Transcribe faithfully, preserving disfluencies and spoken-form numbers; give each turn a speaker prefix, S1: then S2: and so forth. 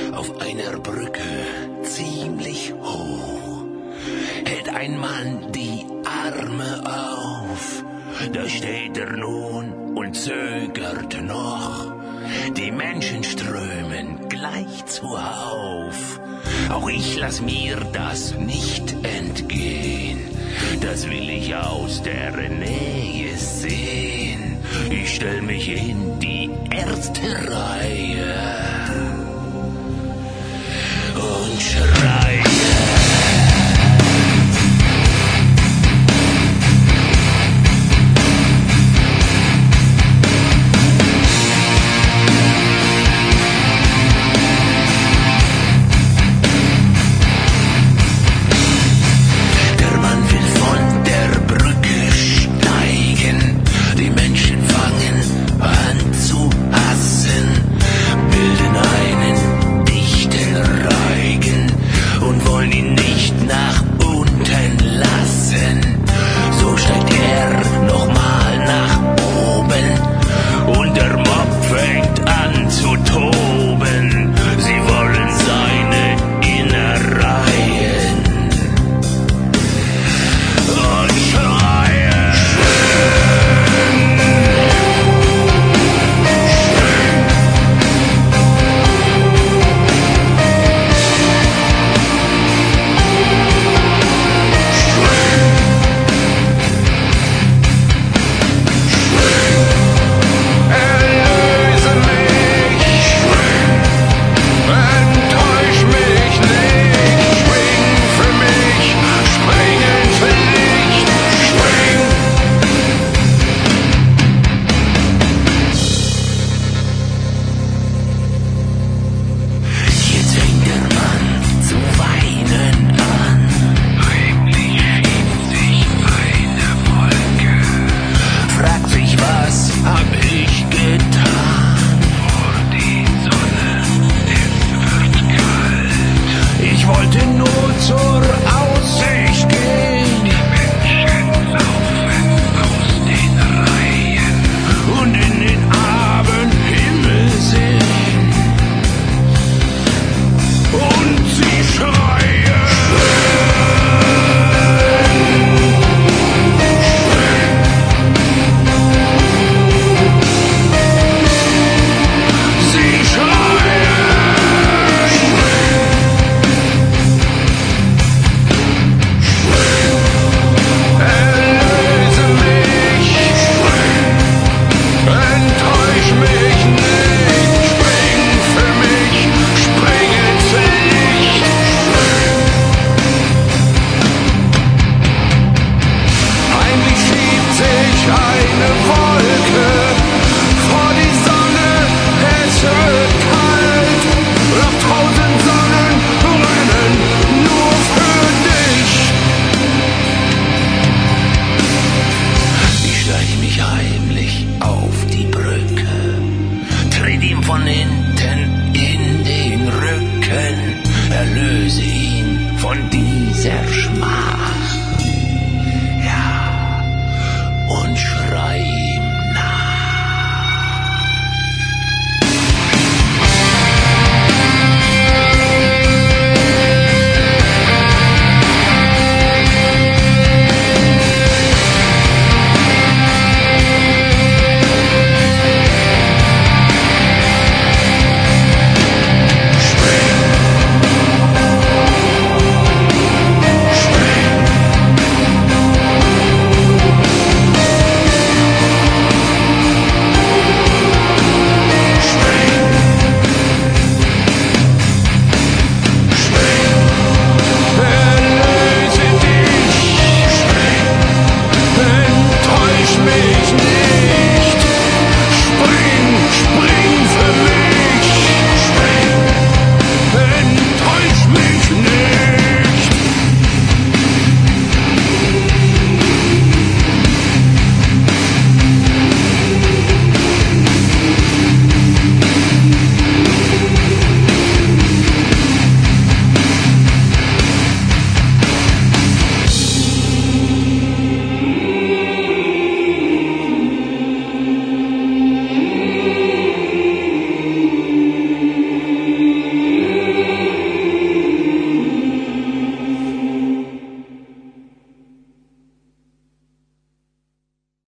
S1: Auf einer Brücke, ziemlich hoch, hält ein Mann die Arme auf. Da steht er nun und zögert noch. Die Menschen strömen gleich zuhauf. Auch ich lass mir das nicht entgehen. Das will ich aus der Nähe sehen. Ich stell mich in die erste Reihe und schreie. Von hinten in den Rücken, erlöse ihn von dieser Schmach. Ja, und schrei.